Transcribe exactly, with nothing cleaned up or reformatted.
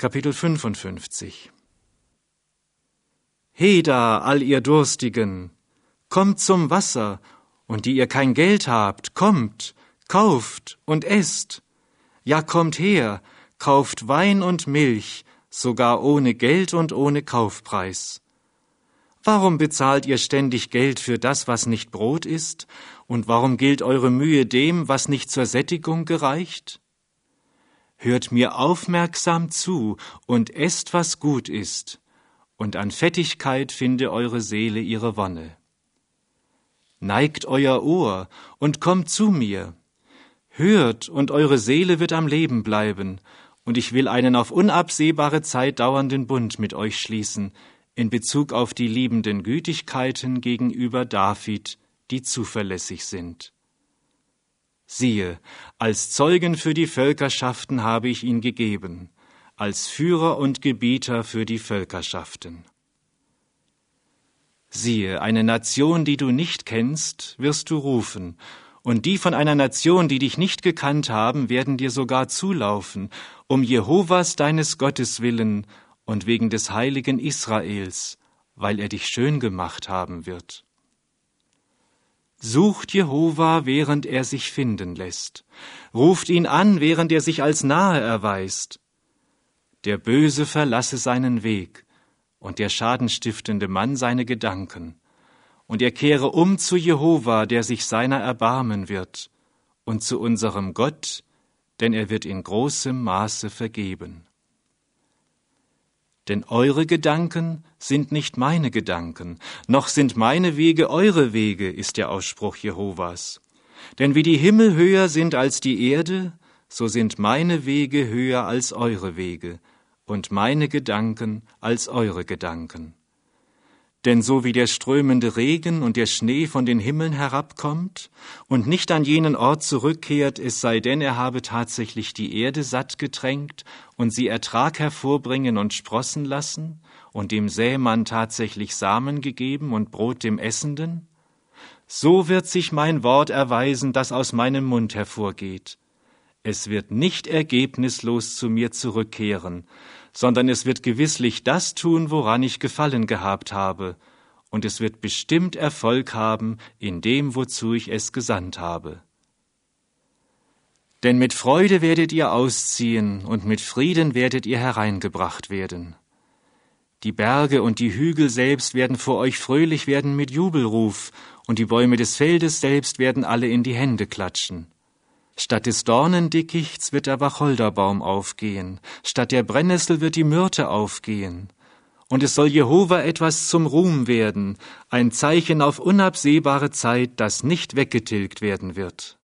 Kapitel fünfundfünfzig. Heda, all ihr Durstigen, kommt zum Wasser, und die ihr kein Geld habt, kommt, kauft und esst. Ja, kommt her, kauft Wein und Milch, sogar ohne Geld und ohne Kaufpreis. Warum bezahlt ihr ständig Geld für das, was nicht Brot ist, und warum gilt eure Mühe dem, was nicht zur Sättigung gereicht? Hört mir aufmerksam zu und esst, was gut ist, und an Fettigkeit finde eure Seele ihre Wonne. Neigt euer Ohr und kommt zu mir. Hört, und eure Seele wird am Leben bleiben, und ich will einen auf unabsehbare Zeit dauernden Bund mit euch schließen, in Bezug auf die liebenden Gütigkeiten gegenüber David, die zuverlässig sind. Siehe, als Zeugen für die Völkerschaften habe ich ihn gegeben, als Führer und Gebieter für die Völkerschaften. Siehe, eine Nation, die du nicht kennst, wirst du rufen, und die von einer Nation, die dich nicht gekannt haben, werden dir sogar zulaufen, um Jehovas deines Gottes willen und wegen des heiligen Israels, weil er dich schön gemacht haben wird. Sucht Jehova, während er sich finden lässt. Ruft ihn an, während er sich als nahe erweist. Der Böse verlasse seinen Weg und der schadenstiftende Mann seine Gedanken. Und er kehre um zu Jehova, der sich seiner erbarmen wird, und zu unserem Gott, denn er wird in großem Maße vergeben. Denn eure Gedanken sind nicht meine Gedanken, noch sind meine Wege eure Wege, ist der Ausspruch Jehovas. Denn wie die Himmel höher sind als die Erde, so sind meine Wege höher als eure Wege und meine Gedanken als eure Gedanken. Denn so wie der strömende Regen und der Schnee von den Himmeln herabkommt und nicht an jenen Ort zurückkehrt, es sei denn, er habe tatsächlich die Erde satt getränkt und sie Ertrag hervorbringen und sprossen lassen und dem Sämann tatsächlich Samen gegeben und Brot dem Essenden, so wird sich mein Wort erweisen, das aus meinem Mund hervorgeht. Es wird nicht ergebnislos zu mir zurückkehren, sondern es wird gewisslich das tun, woran ich Gefallen gehabt habe, und es wird bestimmt Erfolg haben in dem, wozu ich es gesandt habe. Denn mit Freude werdet ihr ausziehen, und mit Frieden werdet ihr hereingebracht werden. Die Berge und die Hügel selbst werden vor euch fröhlich werden mit Jubelruf, und die Bäume des Feldes selbst werden alle in die Hände klatschen. Statt des Dornendickichts wird der Wacholderbaum aufgehen, statt der Brennnessel wird die Myrte aufgehen. Und es soll Jehova etwas zum Ruhm werden, ein Zeichen auf unabsehbare Zeit, das nicht weggetilgt werden wird.